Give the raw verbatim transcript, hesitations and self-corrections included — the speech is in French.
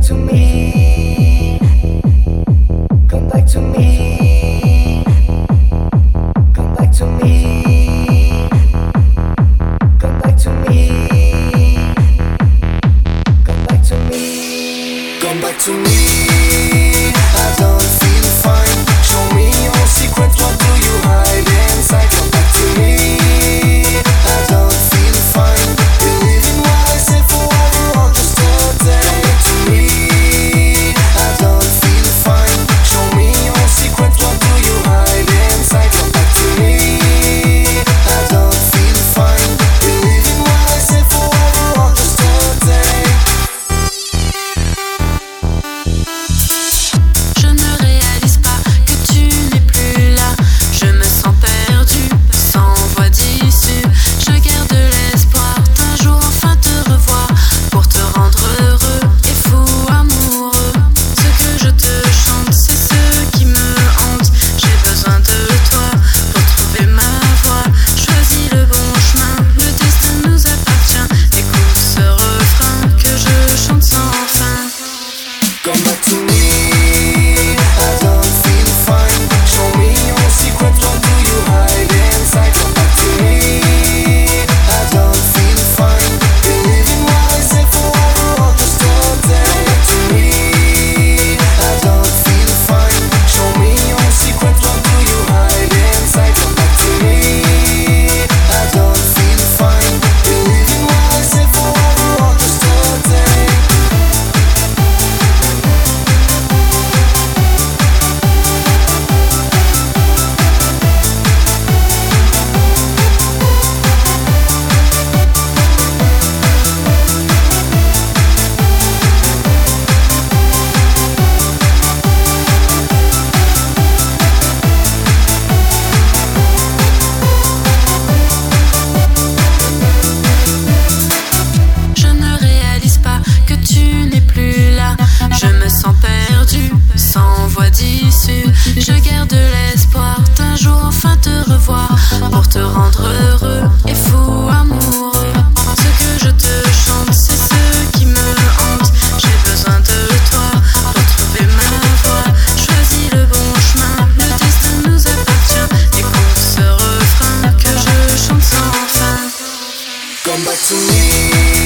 to me. Come back to me. Come back to me. Come back to me. Come back to me. Come back to me. I don't feel fine. Show me your secrets. What do you hide inside? Come back to me. I don't feel fine. Believe in what I say forever or just a day. Come back to me. I don't feel fine. Show me your secrets. What do you hide inside? Come back to me. I don't feel fine. Believe in what I say forever or just a day. Je ne réalise pas que tu n'es plus là. Je me sens perdue, sans voie d'issue. Je garde l'espoir d'un jour enfin te revoir, pour te rendre heureux et fou amoureux. Ce que je te chante, c'est ce qui me hante. J'ai besoin de toi pour trouver ma voie. Choisis le bon chemin, le destin nous appartient. Écoute ce refrain que je chante sans fin. Come back to me. I don't feel fine. Show me your secrets. What do you hide inside? Come back to me. I don't feel fine. Believe in what I say forever or just a day. Come back to me. I don't feel fine. Show me your secrets. What do you hide inside? Come back to me. I don't feel fine. Believe in what I say forever or just a day. Je ne réalise pas que tu n'es plus là. Je me sens perdue, sans voie d'issue. Je garde l'espoir d'un jour enfin te revoir, pour te rendre heureux et fou amoureux. Ce que je te chante, c'est ce qui me hante. J'ai besoin de toi pour trouver ma voie. Choisis le bon chemin, le destin nous appartient. Écoute ce refrain que je chante sans fin. Come back to me.